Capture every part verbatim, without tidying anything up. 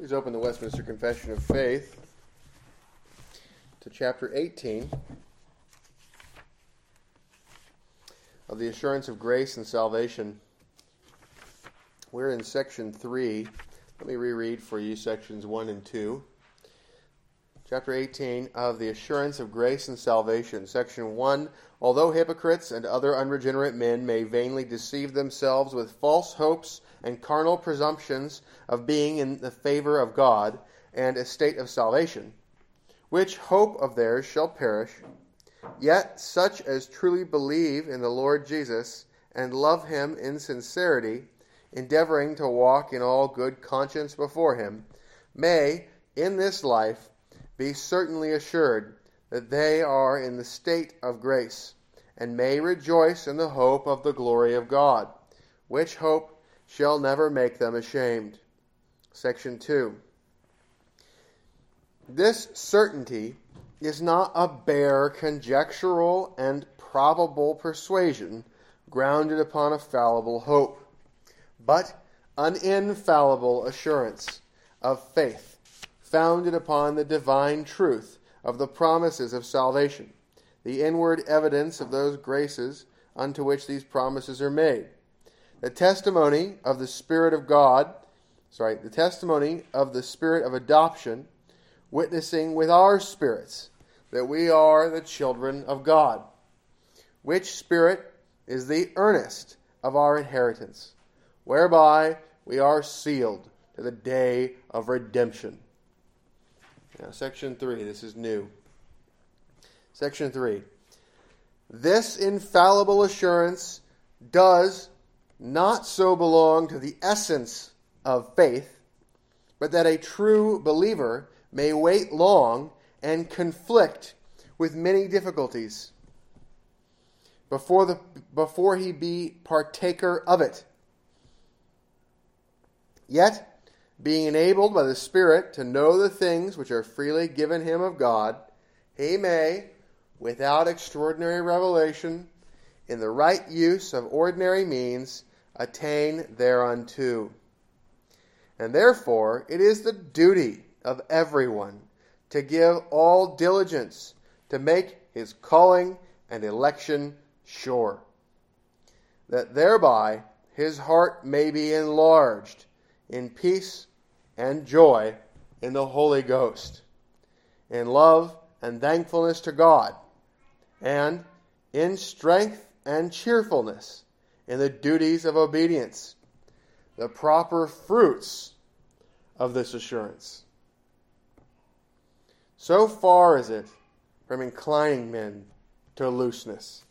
Please open the Westminster Confession of Faith to chapter eighteen of the Assurance of Grace and Salvation. We're in section three. Let me reread for you sections one and two. Chapter eighteen of the Assurance of Grace and Salvation. Section one, although hypocrites and other unregenerate men may vainly deceive themselves with false hopes and carnal presumptions of being in the favor of God and estate of salvation, which hope of theirs shall perish, yet such as truly believe in the Lord Jesus and love him in sincerity, endeavoring to walk in all good conscience before him, may, in this life, be certainly assured that they are in the state of grace, and may rejoice in the hope of the glory of God, which hope shall never make them ashamed. Section two. This certainty is not a bare conjectural and probable persuasion grounded upon a fallible hope, but an infallible assurance of faith, founded upon the divine truth of the promises of salvation, the inward evidence of those graces unto which these promises are made, the testimony of the Spirit of God, sorry, the testimony of the Spirit of adoption, witnessing with our spirits that we are the children of God, which Spirit is the earnest of our inheritance, whereby we are sealed to the day of redemption. Now, section three, this is new. Section three. This infallible assurance does not so belong to the essence of faith, but that a true believer may wait long and conflict with many difficulties before the before he be partaker of it. Yet, being enabled by the Spirit to know the things which are freely given him of God, he may, without extraordinary revelation, in the right use of ordinary means, attain thereunto. And therefore it is the duty of everyone to give all diligence to make his calling and election sure, that thereby his heart may be enlarged in peace and joy in the Holy Ghost, in love and thankfulness to God, and in strength and cheerfulness in the duties of obedience, the proper fruits of this assurance. So far is it from inclining men to looseness.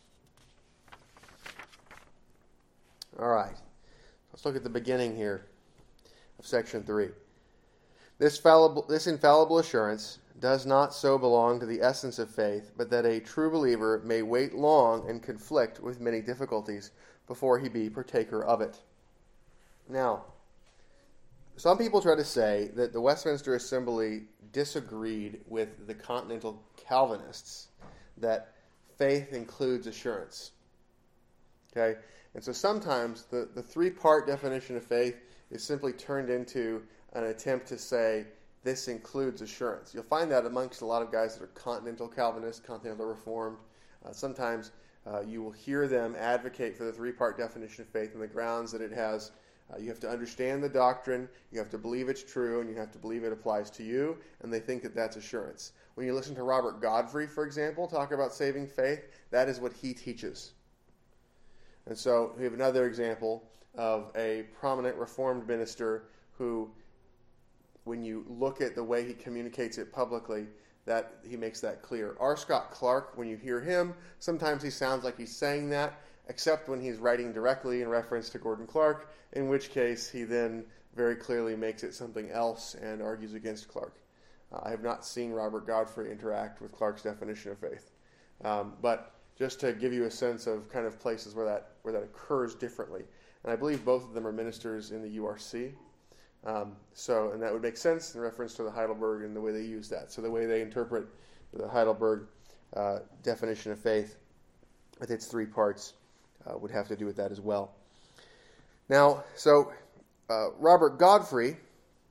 All right, let's look at the beginning here of section three. This fallible, this infallible assurance does not so belong to the essence of faith, but that a true believer may wait long and conflict with many difficulties before he be partaker of it. Now, some people try to say that the Westminster Assembly disagreed with the Continental Calvinists that faith includes assurance. Okay? And so sometimes the, the three-part definition of faith is simply turned into an attempt to say this includes assurance. You'll find that amongst a lot of guys that are Continental Calvinists, Continental Reformed. Uh, sometimes uh, you will hear them advocate for the three-part definition of faith on the grounds that it has, uh, you have to understand the doctrine, you have to believe it's true, and you have to believe it applies to you, and they think that that's assurance. When you listen to Robert Godfrey, for example, talk about saving faith, that is what he teaches. And so we have another example of a prominent Reformed minister who, when you look at the way he communicates it publicly, that he makes that clear. R. Scott Clark, when you hear him, sometimes he sounds like he's saying that, except when he's writing directly in reference to Gordon Clark, in which case he then very clearly makes it something else and argues against Clark. Uh, I have not seen Robert Godfrey interact with Clark's definition of faith. Um, but just to give you a sense of kind of places where that where that occurs differently. And I believe both of them are ministers in the U R C. Um, so, and that would make sense in reference to the Heidelberg and the way they use that. So the way they interpret the Heidelberg uh, definition of faith with its three parts uh, would have to do with that as well. Now, so uh, Robert Godfrey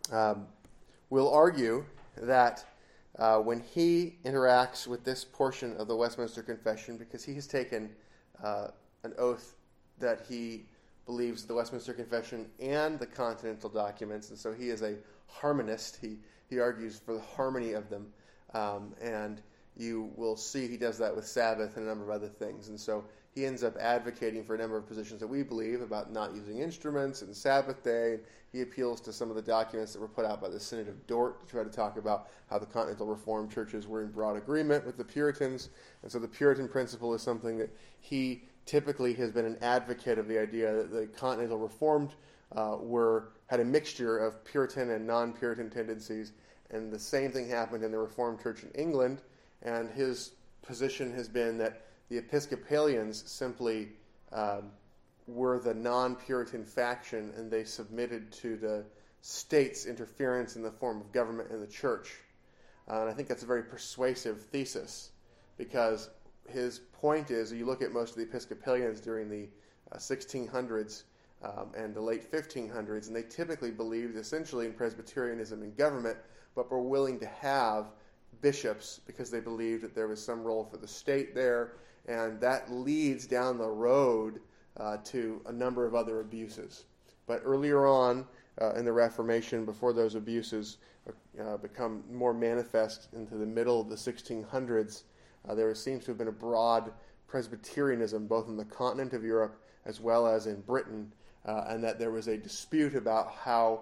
um, will argue that uh, when he interacts with this portion of the Westminster Confession, because he has taken uh, an oath that he believes the Westminster Confession and the Continental documents, and so he is a harmonist. He he argues for the harmony of them, um, and you will see he does that with Sabbath and a number of other things. And so he ends up advocating for a number of positions that we believe about not using instruments and Sabbath day. He appeals to some of the documents that were put out by the Synod of Dort to try to talk about how the Continental Reformed churches were in broad agreement with the Puritans. And so the Puritan principle is something that he typically has been an advocate of, the idea that the Continental Reformed uh, were had a mixture of Puritan and non-Puritan tendencies. And the same thing happened in the Reformed Church in England. And his position has been that the Episcopalians simply um, were the non-Puritan faction, and they submitted to the state's interference in the form of government and the church. Uh, and I think that's a very persuasive thesis, because his point is, you look at most of the Episcopalians during the uh, sixteen hundreds um, and the late fifteen hundreds, and they typically believed essentially in Presbyterianism in government, but were willing to have bishops because they believed that there was some role for the state there, and that leads down the road uh, to a number of other abuses. But earlier on uh, in the Reformation, before those abuses uh, become more manifest into the middle of the sixteen hundreds, uh, there seems to have been a broad Presbyterianism both in the continent of Europe as well as in Britain, uh, and that there was a dispute about how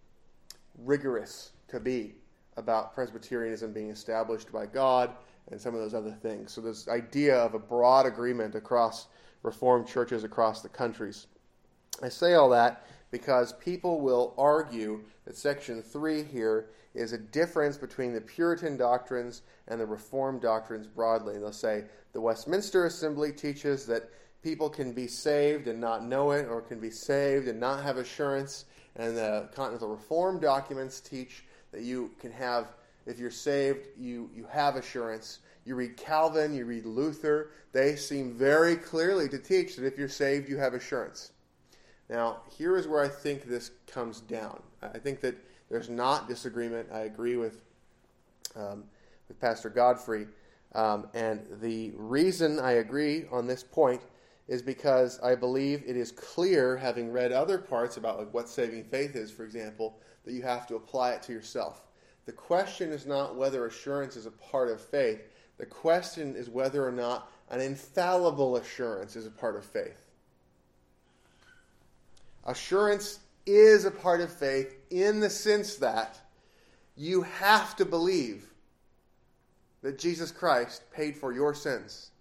rigorous to be about Presbyterianism being established by God and some of those other things. So this idea of a broad agreement across Reformed churches across the countries. I say all that because people will argue that Section three here is a difference between the Puritan doctrines and the Reformed doctrines broadly. They'll say the Westminster Assembly teaches that people can be saved and not know it, or can be saved and not have assurance, and the Continental Reformed documents teach that you can have, if you're saved, you, you have assurance. You read Calvin, you read Luther, they seem very clearly to teach that if you're saved, you have assurance. Now, here is where I think this comes down. I think that there's not disagreement. I agree with, um, with Pastor Godfrey. Um, and the reason I agree on this point is because I believe it is clear, having read other parts about like what saving faith is, for example, that you have to apply it to yourself. The question is not whether assurance is a part of faith. The question is whether or not an infallible assurance is a part of faith. Assurance is a part of faith in the sense that you have to believe that Jesus Christ paid for your sins.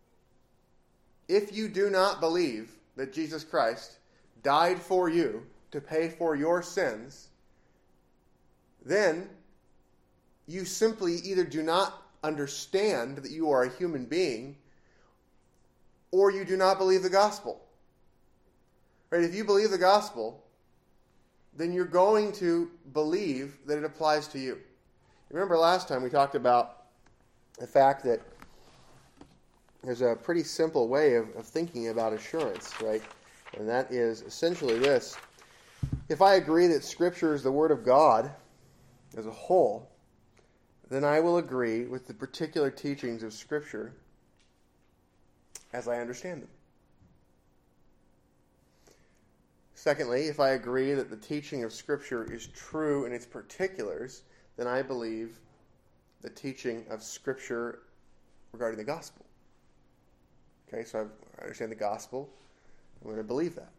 If you do not believe that Jesus Christ died for you to pay for your sins, then you simply either do not understand that you are a human being, or you do not believe the gospel. Right? If you believe the gospel, then you're going to believe that it applies to you. Remember last time we talked about the fact that there's a pretty simple way of, of thinking about assurance, right? And that is essentially this. If I agree that Scripture is the Word of God as a whole, then I will agree with the particular teachings of Scripture as I understand them. Secondly, if I agree that the teaching of Scripture is true in its particulars, then I believe the teaching of Scripture regarding the gospel. Okay, so I understand the gospel. I'm going to believe that.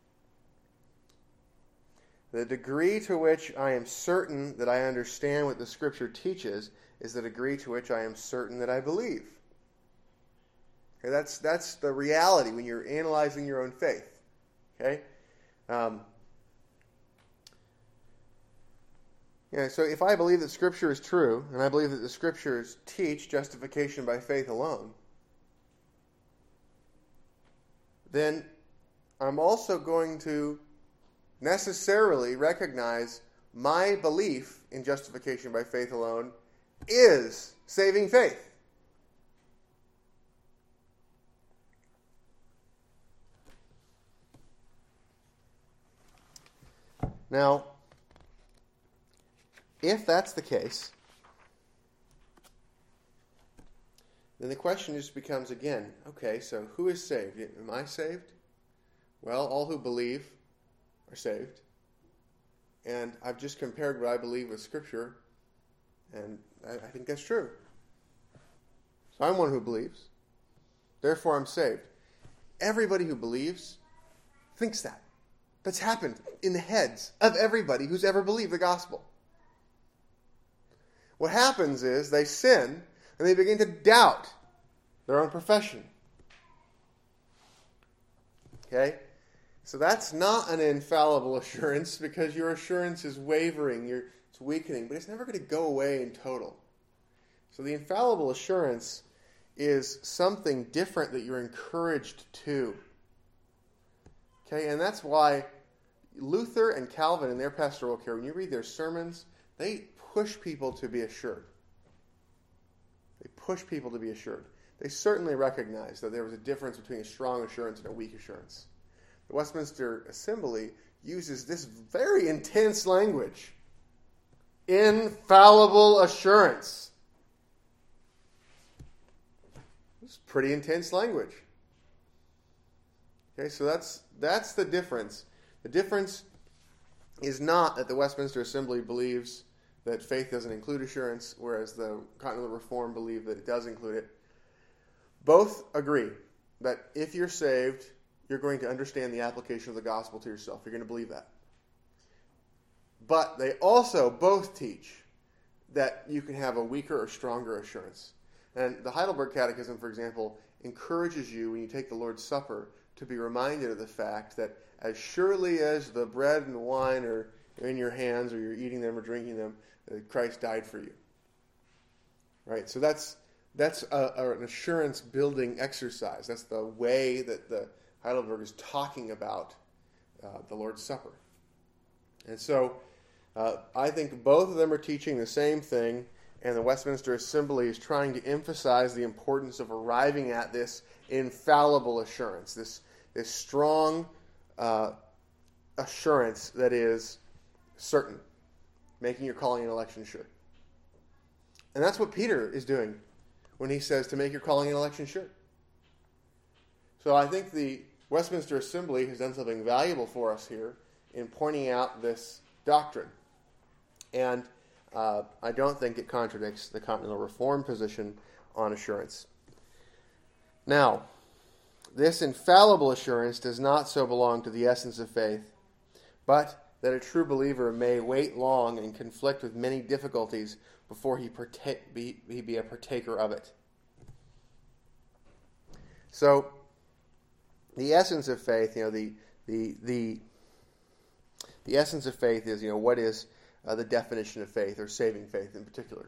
The degree to which I am certain that I understand what the Scripture teaches is the degree to which I am certain that I believe. Okay, that's that's the reality when you're analyzing your own faith. Okay? Um, yeah, so if I believe that Scripture is true, and I believe that the Scriptures teach justification by faith alone, then I'm also going to necessarily recognize my belief in justification by faith alone is saving faith. Now, if that's the case, then the question just becomes again, okay, so who is saved? Am I saved? Well, all who believe are saved. And I've just compared what I believe with Scripture, and I, I think that's true. So I'm one who believes. Therefore, I'm saved. Everybody who believes thinks that. That's happened in the heads of everybody who's ever believed the gospel. What happens is they sin and they begin to doubt their own profession. Okay? So that's not an infallible assurance because your assurance is wavering, you're, it's weakening, but it's never going to go away in total. So the infallible assurance is something different that you're encouraged to. Okay, and that's why Luther and Calvin in their pastoral care, when you read their sermons, they push people to be assured. They push people to be assured. They certainly recognize that there was a difference between a strong assurance and a weak assurance. The Westminster Assembly uses this very intense language. Infallible assurance. It's pretty intense language. Okay, so that's that's the difference. The difference is not that the Westminster Assembly believes that faith doesn't include assurance, whereas the Continental Reform believe that it does include it. Both agree that if you're saved, you're going to understand the application of the gospel to yourself. You're going to believe that. But they also both teach that you can have a weaker or stronger assurance. And the Heidelberg Catechism, for example, encourages you when you take the Lord's Supper to be reminded of the fact that as surely as the bread and the wine are in your hands or you're eating them or drinking them, that Christ died for you. Right? So that's that's a, a, an assurance-building exercise. That's the way that the Heidelberg is talking about uh, the Lord's Supper. And so uh, I think both of them are teaching the same thing, and the Westminster Assembly is trying to emphasize the importance of arriving at this infallible assurance, this, this strong uh, assurance that is certain, making your calling and election sure. And that's what Peter is doing when he says to make your calling and election sure. So I think the Westminster Assembly has done something valuable for us here in pointing out this doctrine. And uh, I don't think it contradicts the Continental Reform position on assurance. Now, this infallible assurance does not so belong to the essence of faith, but that a true believer may wait long and conflict with many difficulties before he, partake, be, he be a partaker of it. So, the essence of faith, you know, the the the the essence of faith is, you know, what is uh, the definition of faith, or saving faith in particular.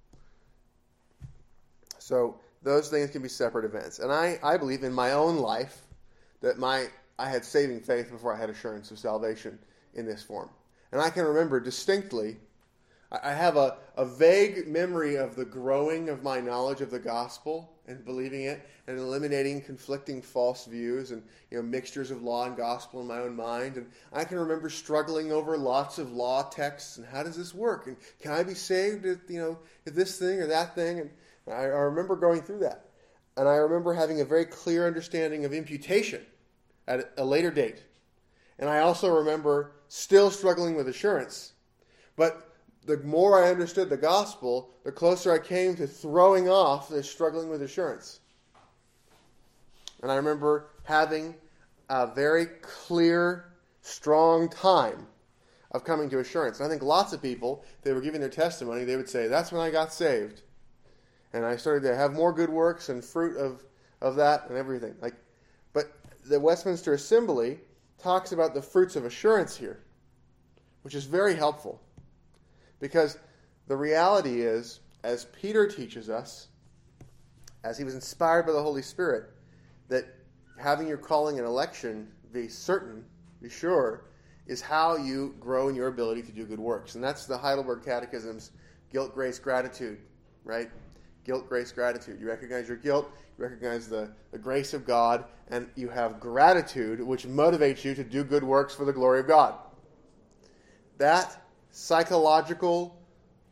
So those things can be separate events, and I, I believe in my own life that my I had saving faith before I had assurance of salvation in this form, and I can remember distinctly. I have a, a vague memory of the growing of my knowledge of the gospel and believing it and eliminating conflicting false views and, you know, mixtures of law and gospel in my own mind. And I can remember struggling over lots of law texts and how does this work? And can I be saved at, you know, at this thing or that thing? And I, I remember going through that. And I remember having a very clear understanding of imputation at a later date. And I also remember still struggling with assurance. But the more I understood the gospel, the closer I came to throwing off this struggling with assurance. And I remember having a very clear, strong time of coming to assurance. And I think lots of people, if they were giving their testimony, they would say, that's when I got saved. And I started to have more good works and fruit of, of that and everything. Like, but the Westminster Assembly talks about the fruits of assurance here, which is very helpful. Because the reality is, as Peter teaches us, as he was inspired by the Holy Spirit, that having your calling and election be certain, be sure, is how you grow in your ability to do good works. And that's the Heidelberg Catechism's guilt, grace, gratitude, right? Guilt, grace, gratitude. You recognize your guilt, you recognize the, the grace of God, and you have gratitude, which motivates you to do good works for the glory of God. That psychological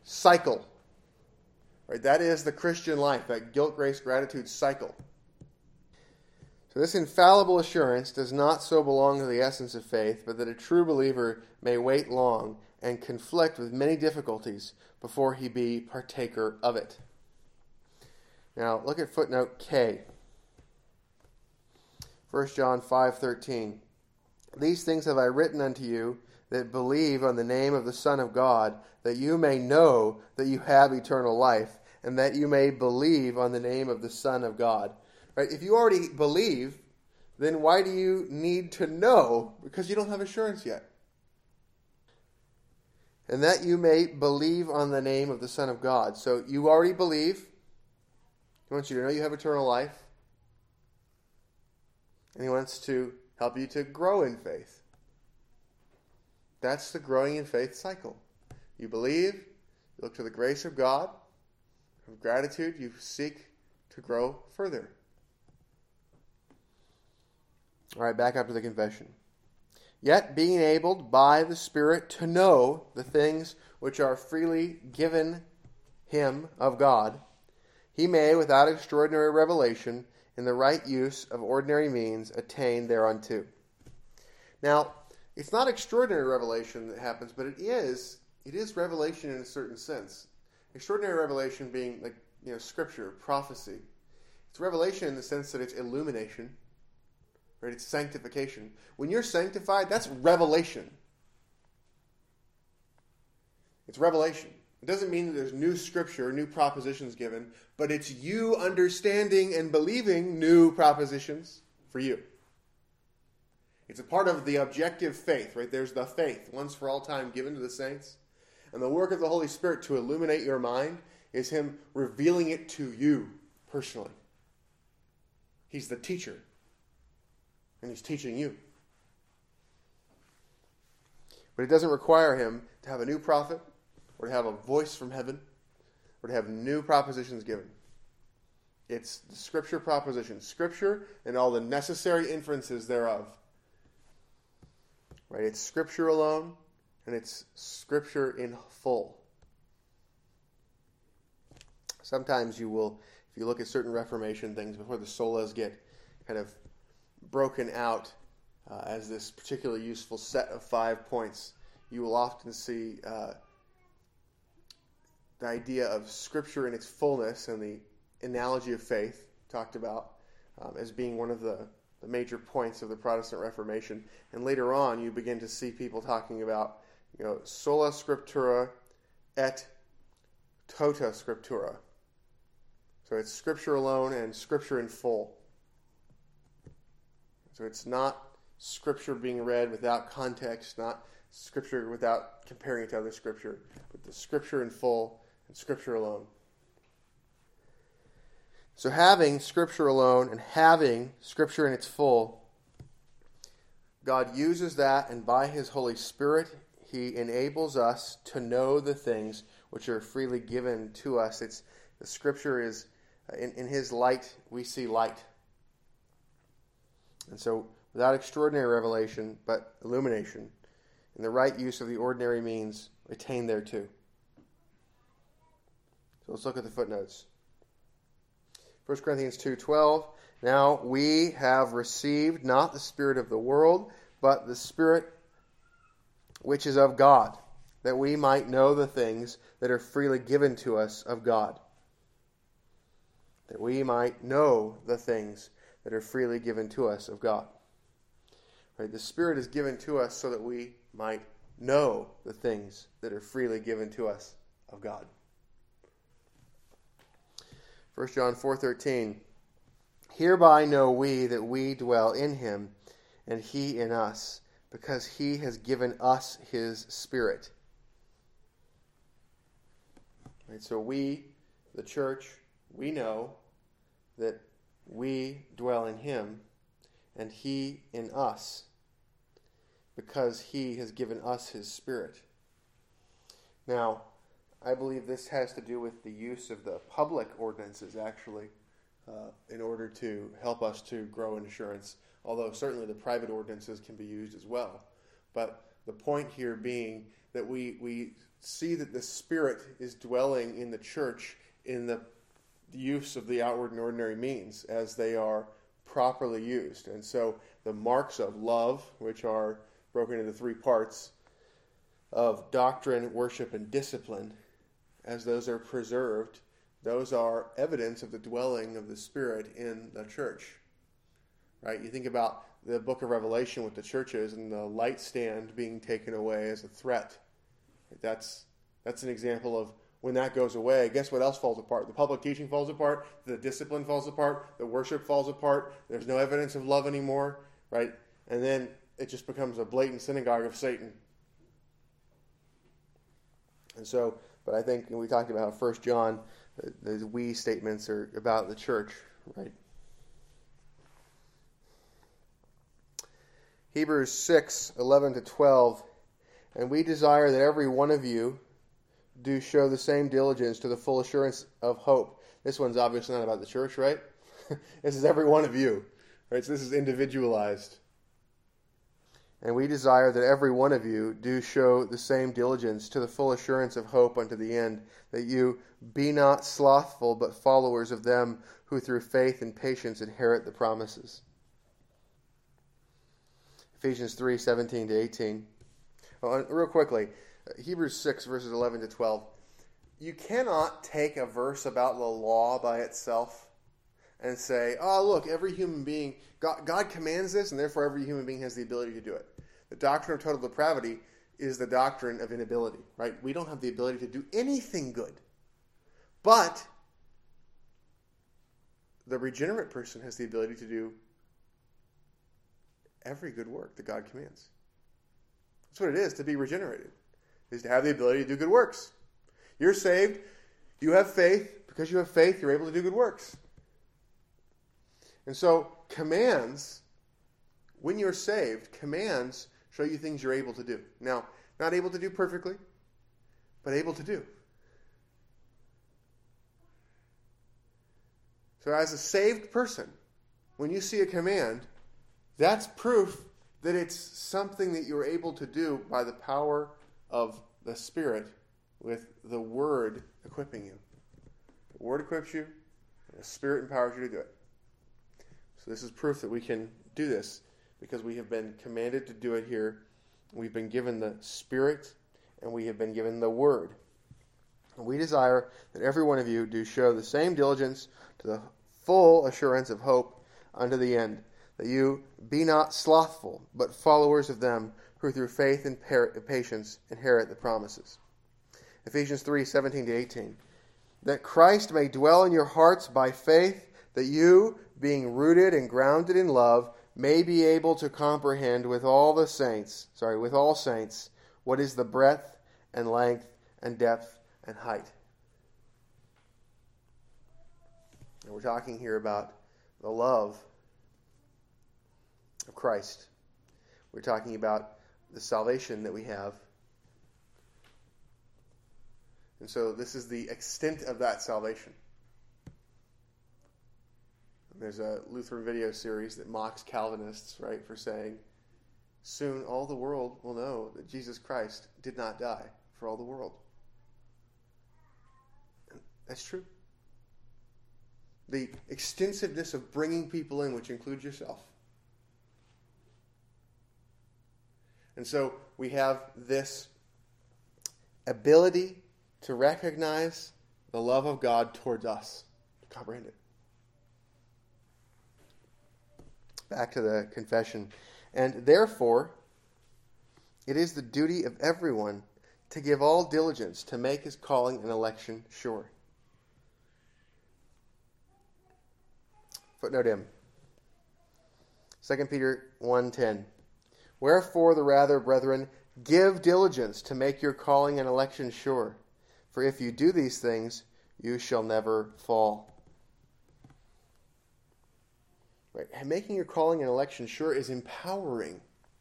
cycle. Right? That is the Christian life, that guilt, grace, gratitude cycle. So this infallible assurance does not so belong to the essence of faith, but that a true believer may wait long and conflict with many difficulties before he be partaker of it. Now, look at footnote K. First John five thirteen. These things have I written unto you that believe on the name of the Son of God, that you may know that you have eternal life, and that you may believe on the name of the Son of God. Right? If you already believe, then why do you need to know? Because you don't have assurance yet. And that you may believe on the name of the Son of God. So you already believe. He wants you to know you have eternal life. And he wants to help you to grow in faith. That's the growing in faith cycle. You believe, you look to the grace of God. With gratitude, you seek to grow further. All right, back up to the confession. Yet being enabled by the Spirit to know the things which are freely given him of God, he may, without extraordinary revelation, in the right use of ordinary means, attain thereunto. Now, it's not extraordinary revelation that happens, but it is it is revelation in a certain sense. Extraordinary revelation being like, you know, scripture, prophecy. It's revelation in the sense that it's illumination. Right? It's sanctification. When you're sanctified, that's revelation. It's revelation. It doesn't mean that there's new scripture, new propositions given, but it's you understanding and believing new propositions for you. It's a part of the objective faith, right? There's the faith, once for all time given to the saints. And the work of the Holy Spirit to illuminate your mind is him revealing it to you personally. He's the teacher. And he's teaching you. But it doesn't require him to have a new prophet, or to have a voice from heaven, or to have new propositions given. It's the scripture proposition. Scripture and all the necessary inferences thereof. Right? It's scripture alone, and it's scripture in full. Sometimes you will, if you look at certain Reformation things, before the solas get kind of broken out uh, as this particularly useful set of five points, you will often see uh, the idea of Scripture in its fullness and the analogy of faith talked about um, as being one of the, the major points of the Protestant Reformation. And later on, you begin to see people talking about, you know, sola scriptura et tota scriptura. So it's Scripture alone and Scripture in full. So it's not Scripture being read without context, not Scripture without comparing it to other Scripture, but the Scripture in full and Scripture alone. So having Scripture alone and having Scripture in its full, God uses that, and by His Holy Spirit, He enables us to know the things which are freely given to us. It's the Scripture is, in, in His light, we see light. And so, without extraordinary revelation, but illumination, in the right use of the ordinary means, attain thereto. So let's look at the footnotes. First Corinthians two twelve, now we have received not the spirit of the world, but the Spirit which is of God, that we might know the things that are freely given to us of God. That we might know the things that are freely given to us of God. Right? The Spirit is given to us so that we might know the things that are freely given to us of God. First John four thirteen, hereby know we that we dwell in Him, and He in us, because He has given us His Spirit. Right? So we, the church, we know that we dwell in Him, and He in us, because He has given us His Spirit. Now, I believe this has to do with the use of the public ordinances, actually, uh, in order to help us to grow in assurance, although certainly the private ordinances can be used as well. But The point here being that we, we see that the Spirit is dwelling in the church in the use of the outward and ordinary means as they are properly used. And so the marks of love, which are broken into three parts, of doctrine, worship, and discipline, as those are preserved, those are evidence of the dwelling of the Spirit in the church. Right? You think about the book of Revelation with the churches and the light stand being taken away as a threat. That's that's an example of when that goes away, guess what else falls apart? The public teaching falls apart, the discipline falls apart, the worship falls apart, there's no evidence of love anymore, right? And then it just becomes a blatant synagogue of Satan. And so, but I think we talked about First John, the, the we statements are about the church, right? Hebrews six, eleven to twelve, and we desire that every one of you do show the same diligence to the full assurance of hope. This one's obviously not about the church, right? This is every one of you, right? So this is individualized. And we desire that every one of you do show the same diligence to the full assurance of hope unto the end, that you be not slothful, but followers of them who through faith and patience inherit the promises. Ephesians three, seventeen to eighteen. Oh, and real quickly, Hebrews six, verses eleven to twelve. You cannot take a verse about the law by itself and say, oh, look, every human being, God, God commands this, and therefore every human being has the ability to do it. The doctrine of total depravity is the doctrine of inability, right? We don't have the ability to do anything good. But the regenerate person has the ability to do every good work that God commands. That's what it is to be regenerated, is to have the ability to do good works. You're saved, you have faith. Because you have faith, you're able to do good works. And so commands, when you're saved, commands show you things you're able to do. Now, not able to do perfectly, but able to do. So as a saved person, when you see a command, that's proof that it's something that you're able to do by the power of the Spirit with the Word equipping you. The Word equips you, and the Spirit empowers you to do it. So this is proof that we can do this because we have been commanded to do it here. We've been given the Spirit, and we have been given the Word. And we desire that every one of you do show the same diligence to the full assurance of hope unto the end, that you be not slothful, but followers of them who through faith and patience inherit the promises. Ephesians three, seventeen to eighteen. That Christ may dwell in your hearts by faith, that you, being rooted and grounded in love, may be able to comprehend with all the saints, sorry, with all saints, what is the breadth and length and depth and height. And we're talking here about the love of Christ. We're talking about the salvation that we have. And so this is the extent of that salvation. There's a Lutheran video series that mocks Calvinists, right, for saying, soon all the world will know that Jesus Christ did not die for all the world. And that's true. The extensiveness of bringing people in, which includes yourself. And so we have this ability to recognize the love of God towards us, to comprehend it. Back to the confession. And therefore, it is the duty of everyone to give all diligence to make his calling and election sure. Footnote M. Second Peter one ten. Wherefore the rather, brethren, give diligence to make your calling and election sure. For if you do these things, you shall never fall. Right? And making your calling and election sure is empowering.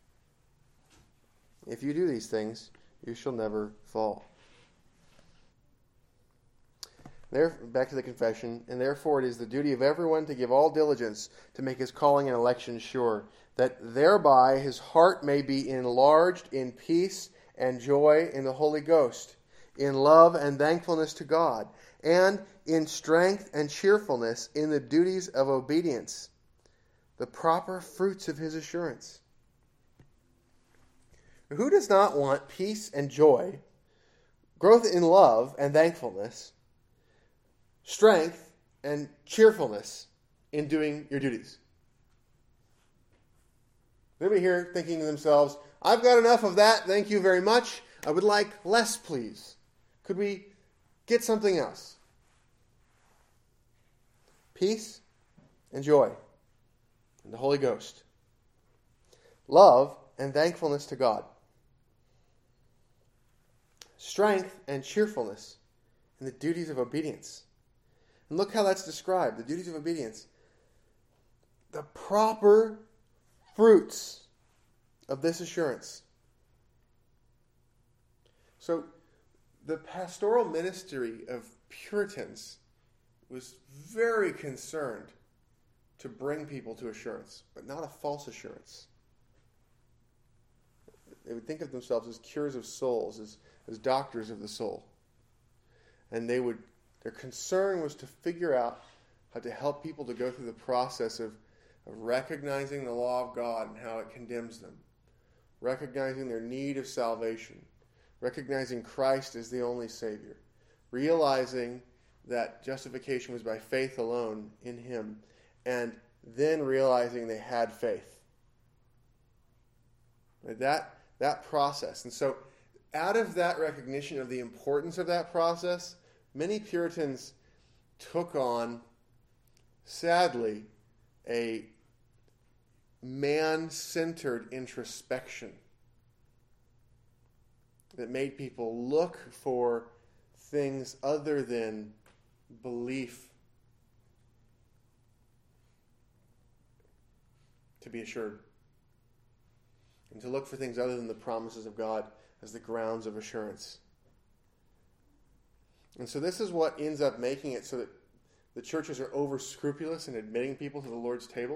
If you do these things, you shall never fall. There, back to the confession, and therefore it is the duty of everyone to give all diligence to make his calling and election sure, that thereby his heart may be enlarged in peace and joy in the Holy Ghost, in love and thankfulness to God, and in strength and cheerfulness in the duties of obedience, the proper fruits of his assurance. Who does not want peace and joy, growth in love and thankfulness, strength and cheerfulness in doing your duties? Anybody here thinking to themselves, I've got enough of that, thank you very much. I would like less, please. Could we get something else? Peace and joy in the Holy Ghost. Love and thankfulness to God. Strength and cheerfulness in the duties of obedience. And look how that's described, the duties of obedience. The proper fruits of this assurance. So, the pastoral ministry of Puritans was very concerned to bring people to assurance, but not a false assurance. They would think of themselves as cures of souls, as, as doctors of the soul. And they would, their concern was to figure out how to help people to go through the process of, of recognizing the law of God and how it condemns them, recognizing their need of salvation, recognizing Christ as the only Savior, realizing that justification was by faith alone in Him, and then realizing they had faith. That, that process. And so, out of that recognition of the importance of that process, many Puritans took on, sadly, a man-centered introspection that made people look for things other than belief to be assured, and to look for things other than the promises of God as the grounds of assurance. And so this is what ends up making it so that the churches are over-scrupulous in admitting people to the Lord's table,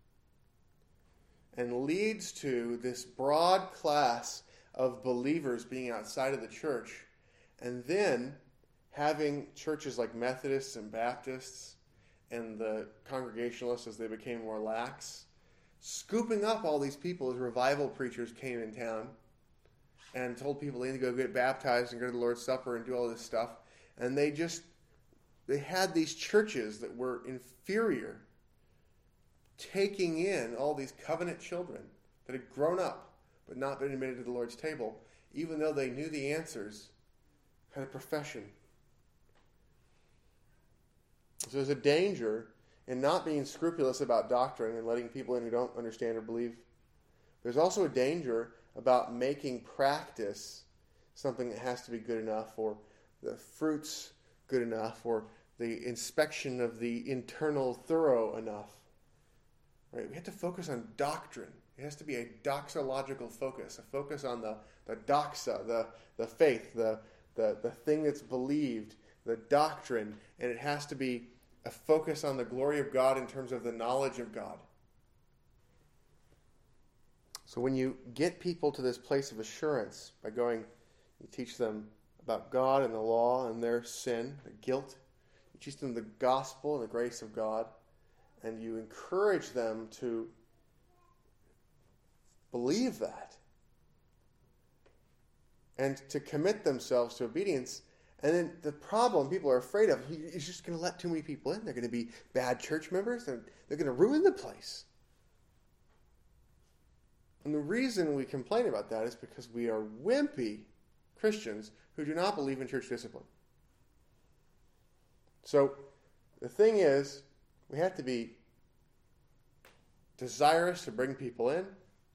and leads to this broad class of believers being outside of the church, and then having churches like Methodists and Baptists and the Congregationalists, as they became more lax, scooping up all these people as revival preachers came in town and told people they need to go get baptized and go to the Lord's Supper and do all this stuff. And they just, they had these churches that were inferior, taking in all these covenant children that had grown up but not been admitted to the Lord's table, even though they knew the answers, had a profession. So there's a danger in not being scrupulous about doctrine and letting people in who don't understand or believe. There's also a danger about making practice something that has to be good enough, or the fruits good enough, or the inspection of the internal thorough enough. Right? We have to focus on doctrine. It has to be a doxological focus, a focus on the, the doxa, the, the faith, the, the, the thing that's believed, the doctrine, and it has to be a focus on the glory of God in terms of the knowledge of God. So when you get people to this place of assurance by going, you teach them about God and the law and their sin, the guilt, you teach them the gospel and the grace of God, and you encourage them to believe that and to commit themselves to obedience. And then the problem people are afraid of is just going to let too many people in. They're going to be bad church members, and they're going to ruin the place. And the reason we complain about that is because we are wimpy Christians who do not believe in church discipline. So the thing is, we have to be desirous to bring people in,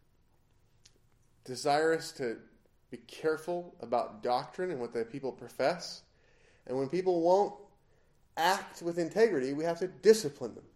desirous to be careful about doctrine and what the people profess. And when people won't act with integrity, we have to discipline them.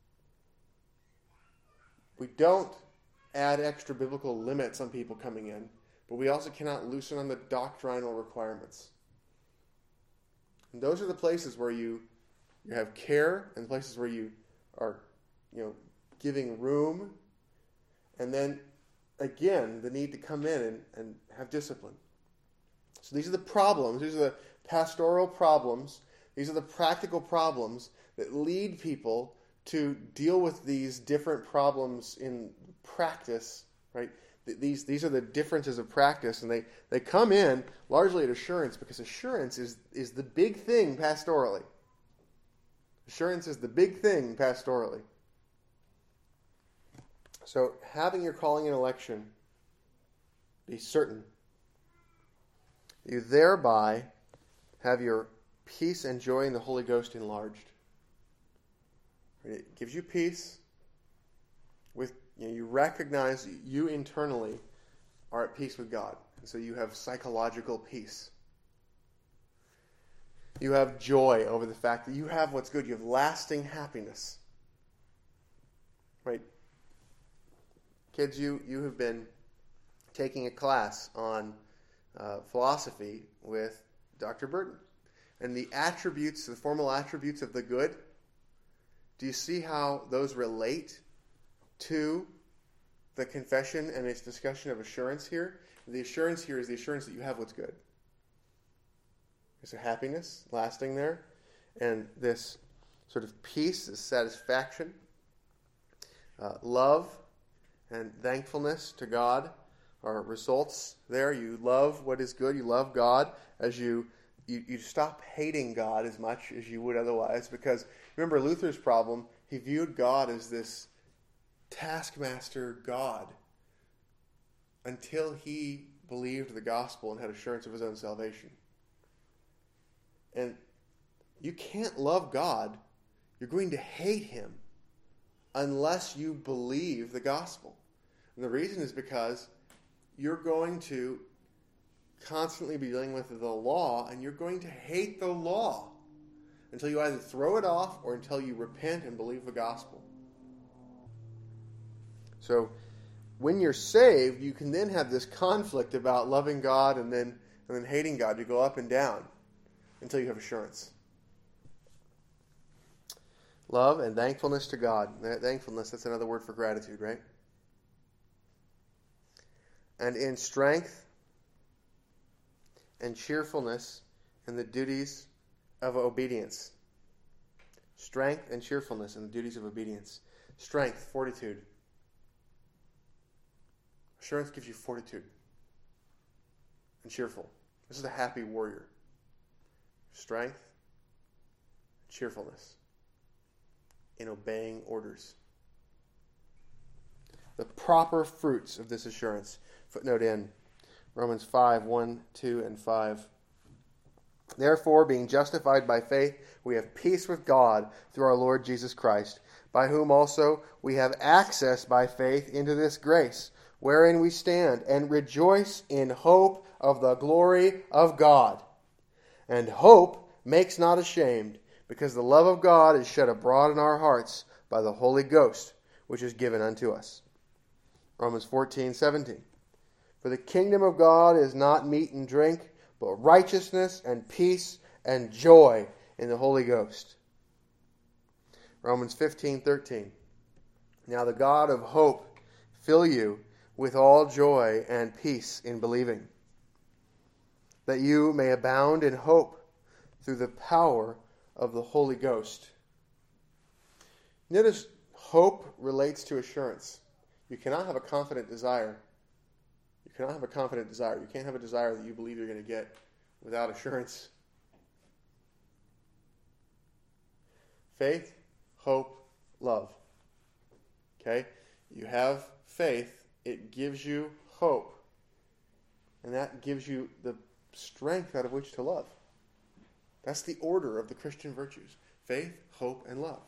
We don't add extra biblical limits on people coming in, but we also cannot loosen on the doctrinal requirements. And those are the places where you you have care, and places where you are, you know, giving room, and then again the need to come in and, and have discipline. So these are the problems. These are the pastoral problems. These are the practical problems that lead people to deal with these different problems in practice, right? These these are the differences of practice, and they, they come in largely at assurance, because assurance is, is the big thing pastorally. Assurance is the big thing pastorally. So having your calling and election be certain, you thereby have your peace and joy in the Holy Ghost enlarged. It gives you peace. With you know, you recognize you internally are at peace with God, and so you have psychological peace. You have joy over the fact that you have what's good. You have lasting happiness. Right? Kids, you, you have been taking a class on uh, philosophy with Doctor Burton. And the attributes, the formal attributes of the good, do you see how those relate to the confession and its discussion of assurance here? The assurance here is the assurance that you have what's good. There's a happiness lasting there, and this sort of peace, this satisfaction, uh, love, and thankfulness to God are results there. You love what is good. You love God as you, you you stop hating God as much as you would otherwise. Because remember Luther's problem, he viewed God as this taskmaster God until he believed the gospel and had assurance of his own salvation. And you can't love God. You're going to hate him unless you believe the gospel. And the reason is because you're going to constantly be dealing with the law, and you're going to hate the law until you either throw it off or until you repent and believe the gospel. So when you're saved, you can then have this conflict about loving God and then and then hating God. You go up and down until you have assurance. Love and thankfulness to God. That thankfulness, that's another word for gratitude, right? And in strength and cheerfulness in the duties of obedience. Strength and cheerfulness in the duties of obedience. Strength, fortitude. Assurance gives you fortitude and cheerful. This is a happy warrior. Strength, cheerfulness in obeying orders. The proper fruits of this assurance. Footnote in Romans five, one, two, and five. Therefore, being justified by faith, we have peace with God through our Lord Jesus Christ, by whom also we have access by faith into this grace, wherein we stand, and rejoice in hope of the glory of God. And hope makes not ashamed, because the love of God is shed abroad in our hearts by the Holy Ghost, which is given unto us. Romans fourteen, seventeen. For the kingdom of God is not meat and drink, but righteousness and peace and joy in the Holy Ghost. Romans fifteen, thirteen. Now the God of hope fill you with all joy and peace in believing, that you may abound in hope through the power of the Holy Ghost. Notice hope relates to assurance. You cannot have a confident desire. You cannot have a confident desire. You can't have a desire that you believe you're going to get without assurance. Faith, hope, love. Okay? You have faith. It gives you hope. And that gives you the strength out of which to love. That's the order of the Christian virtues. Faith, hope, and love.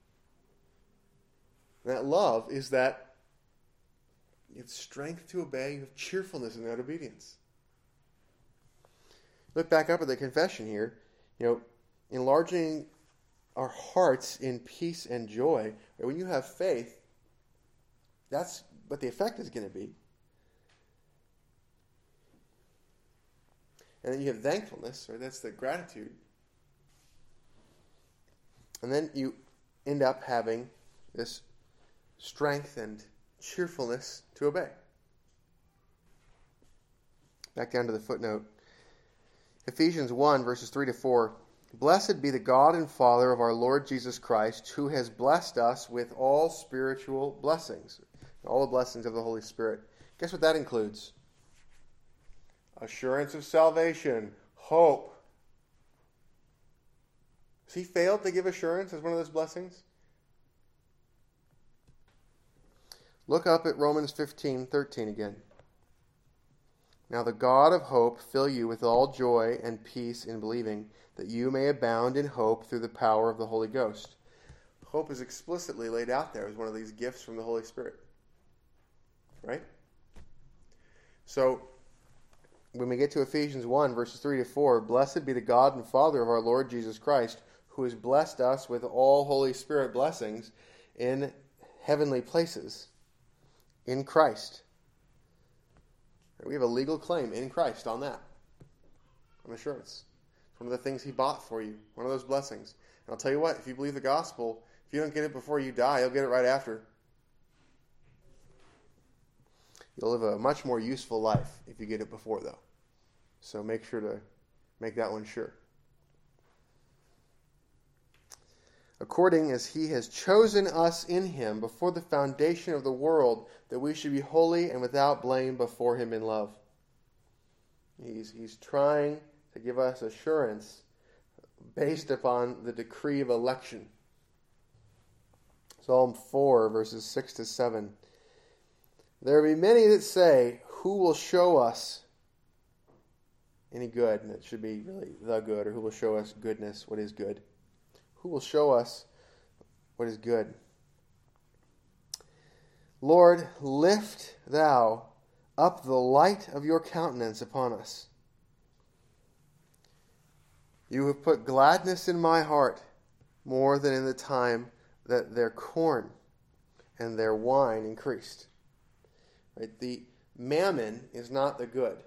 And that love is that you have strength to obey, you have cheerfulness in that obedience. Look back up at the confession here. You know, enlarging our hearts in peace and joy. When you have faith, that's what the effect is going to be. And then you have thankfulness, right? That's the gratitude. And then you end up having this strength and cheerfulness to obey. Back down to the footnote. Ephesians one, verses three to four. Blessed be the God and Father of our Lord Jesus Christ, who has blessed us with all spiritual blessings. All the blessings of the Holy Spirit. Guess what that includes? Assurance of salvation, hope. Has he failed to give assurance as one of those blessings? Look up at Romans fifteen thirteen again. Now the God of hope fill you with all joy and peace in believing, that you may abound in hope through the power of the Holy Ghost. Hope is explicitly laid out there as one of these gifts from the Holy Spirit. Right? So, when we get to Ephesians one, verses three to four, blessed be the God and Father of our Lord Jesus Christ, who has blessed us with all Holy Spirit blessings in heavenly places in Christ. We have a legal claim in Christ on that. On assurance. It's one of the things he bought for you. One of those blessings. And I'll tell you what, if you believe the gospel, if you don't get it before you die, you'll get it right after. You'll live a much more useful life if you get it before, though. So make sure to make that one sure. According as he has chosen us in him before the foundation of the world, that we should be holy and without blame before him in love. He's, he's trying to give us assurance based upon the decree of election. Psalm four, verses six to seven. There be many that say, who will show us any good? And it should be really the good, or who will show us goodness, what is good. Who will show us what is good? Lord, lift thou up the light of your countenance upon us. You have put gladness in my heart more than in the time that their corn and their wine increased. Right? The mammon is not the good.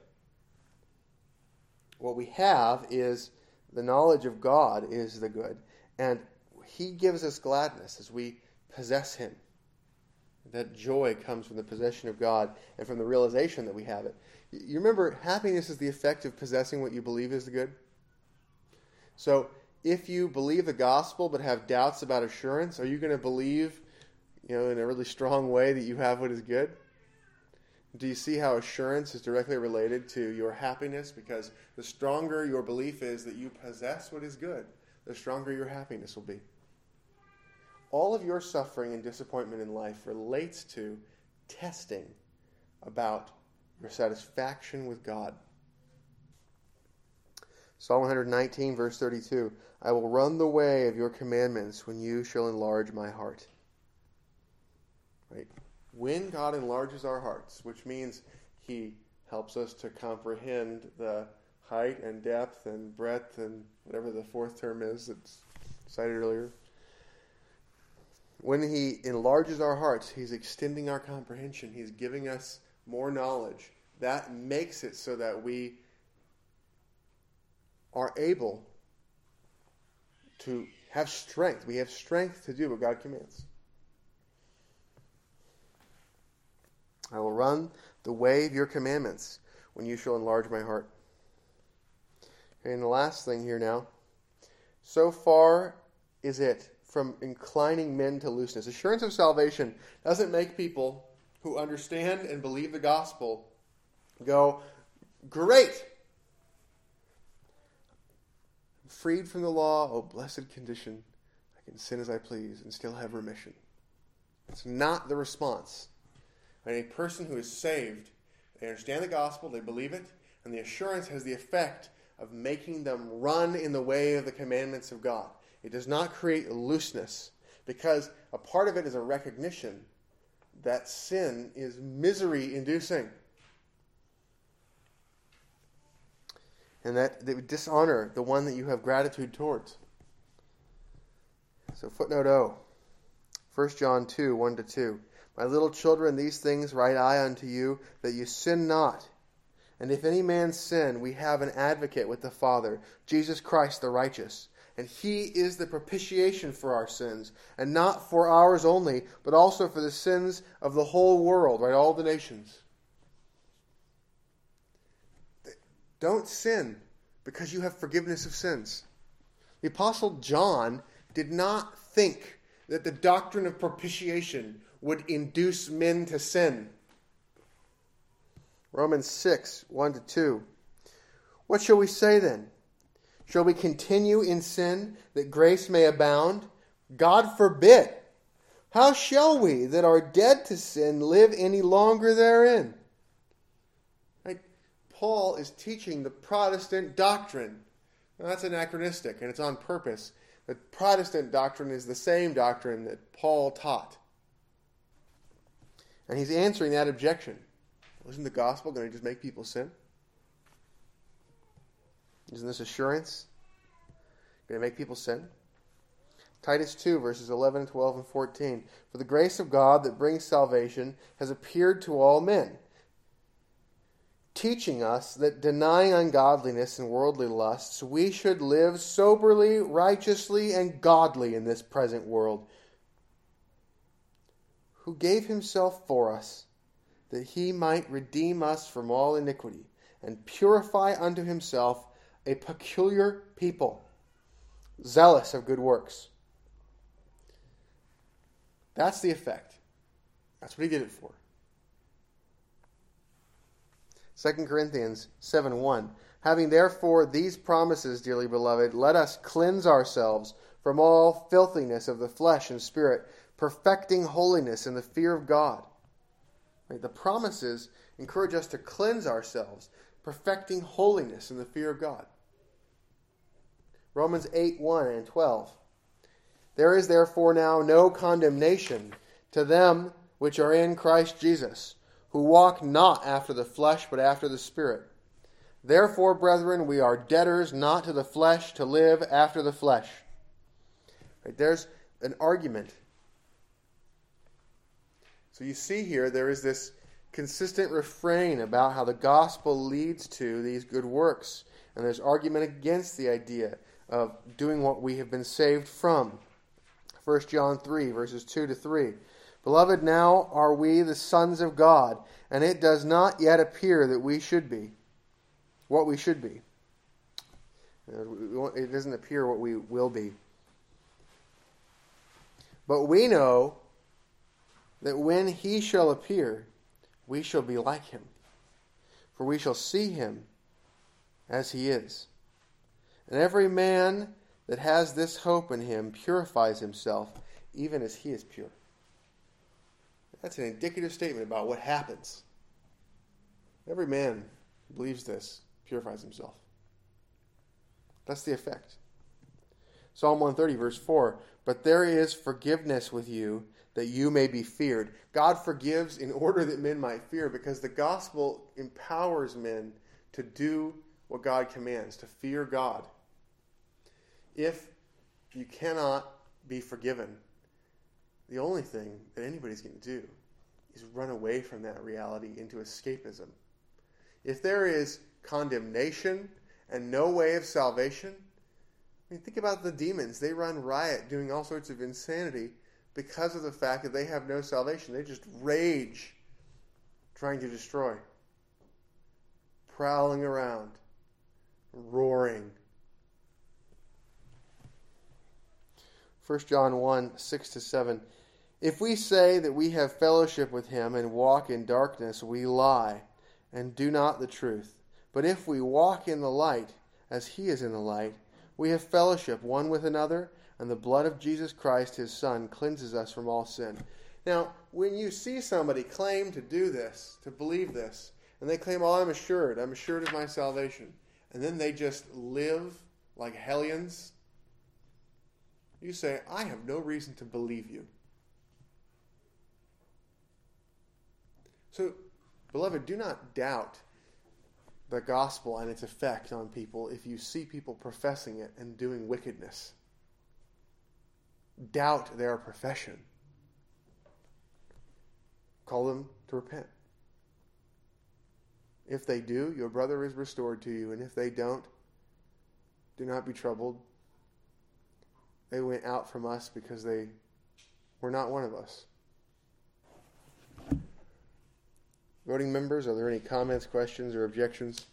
What we have is the knowledge of God is the good. And he gives us gladness as we possess him. That joy comes from the possession of God and from the realization that we have it. You remember, happiness is the effect of possessing what you believe is the good. So, if you believe the gospel but have doubts about assurance, are you going to believe, you know, in a really strong way that you have what is good? Do you see how assurance is directly related to your happiness? Because the stronger your belief is that you possess what is good, the stronger your happiness will be. All of your suffering and disappointment in life relates to testing about your satisfaction with God. Psalm one nineteen, verse thirty-two, I will run the way of your commandments when you shall enlarge my heart. Right? When God enlarges our hearts, which means he helps us to comprehend the height and depth and breadth and whatever the fourth term is that's cited earlier. When he enlarges our hearts, he's extending our comprehension. He's giving us more knowledge. That makes it so that we are able to have strength. We have strength to do what God commands. I will run the way of your commandments when you shall enlarge my heart. Okay, and the last thing here now. So far is it from inclining men to looseness. Assurance of salvation doesn't make people who understand and believe the gospel go, great! I'm freed from the law, oh blessed condition. I can sin as I please and still have remission. It's not the response. And a person who is saved, they understand the gospel, they believe it, and the assurance has the effect of making them run in the way of the commandments of God. It does not create looseness, because a part of it is a recognition that sin is misery-inducing. And that they would dishonor the one that you have gratitude towards. So footnote O, First John two, one to two. My little children, these things write I unto you, that you sin not. And if any man sin, we have an advocate with the Father, Jesus Christ the righteous. And he is the propitiation for our sins, and not for ours only, but also for the sins of the whole world, right? All the nations. Don't sin because you have forgiveness of sins. The Apostle John did not think that the doctrine of propitiation would induce men to sin. Romans six, one to two. What shall we say then? Shall we continue in sin that grace may abound? God forbid. How shall we that are dead to sin live any longer therein? Right? Paul is teaching the Protestant doctrine. Now, that's anachronistic, and it's on purpose. The Protestant doctrine is the same doctrine that Paul taught. And he's answering that objection. Isn't the gospel going to just make people sin? Isn't this assurance going to make people sin? Titus two, verses eleven, twelve, and fourteen. For the grace of God that brings salvation has appeared to all men, teaching us that denying ungodliness and worldly lusts, we should live soberly, righteously, and godly in this present world, who gave himself for us, that he might redeem us from all iniquity, and purify unto himself a peculiar people, zealous of good works. That's the effect. That's what he did it for. Second Corinthians seven one. Having therefore these promises, dearly beloved, let us cleanse ourselves from all filthiness of the flesh and spirit, perfecting holiness in the fear of God. Right? The promises encourage us to cleanse ourselves, perfecting holiness in the fear of God. Romans eight, one and twelve. There is therefore now no condemnation to them which are in Christ Jesus, who walk not after the flesh, but after the Spirit. Therefore, brethren, we are debtors not to the flesh, to live after the flesh. Right, there's an argument. So you see here, there is this consistent refrain about how the gospel leads to these good works. And there's argument against the idea of doing what we have been saved from. First John three, verses two to three. Beloved, now are we the sons of God, and it does not yet appear that we should be what we should be. It doesn't appear what we will be. But we know that when he shall appear, we shall be like him, for we shall see him as he is. And every man that has this hope in him purifies himself, even as he is pure. That's an indicative statement about what happens. Every man who believes this purifies himself. That's the effect. Psalm one thirty, verse four. But there is forgiveness with you, that you may be feared. God forgives in order that men might fear, because the gospel empowers men to do what God commands, to fear God. If you cannot be forgiven, the only thing that anybody's going to do is run away from that reality into escapism. If there is condemnation and no way of salvation, I mean, think about the demons. They run riot doing all sorts of insanity because of the fact that they have no salvation. They just rage trying to destroy, prowling around, roaring. First John one, six to seven. If we say that we have fellowship with him and walk in darkness, we lie and do not the truth. But if we walk in the light, as he is in the light, we have fellowship one with another, and the blood of Jesus Christ, his Son, cleanses us from all sin. Now, when you see somebody claim to do this, to believe this, and they claim, oh, I'm assured, I'm assured of my salvation, and then they just live like hellions, you say, I have no reason to believe you. So, beloved, do not doubt the gospel and its effect on people if you see people professing it and doing wickedness. Doubt their profession. Call them to repent. If they do, your brother is restored to you, and if they don't, do not be troubled. they went out from us because they were not one of us. Voting members, are there any comments, questions, or objections?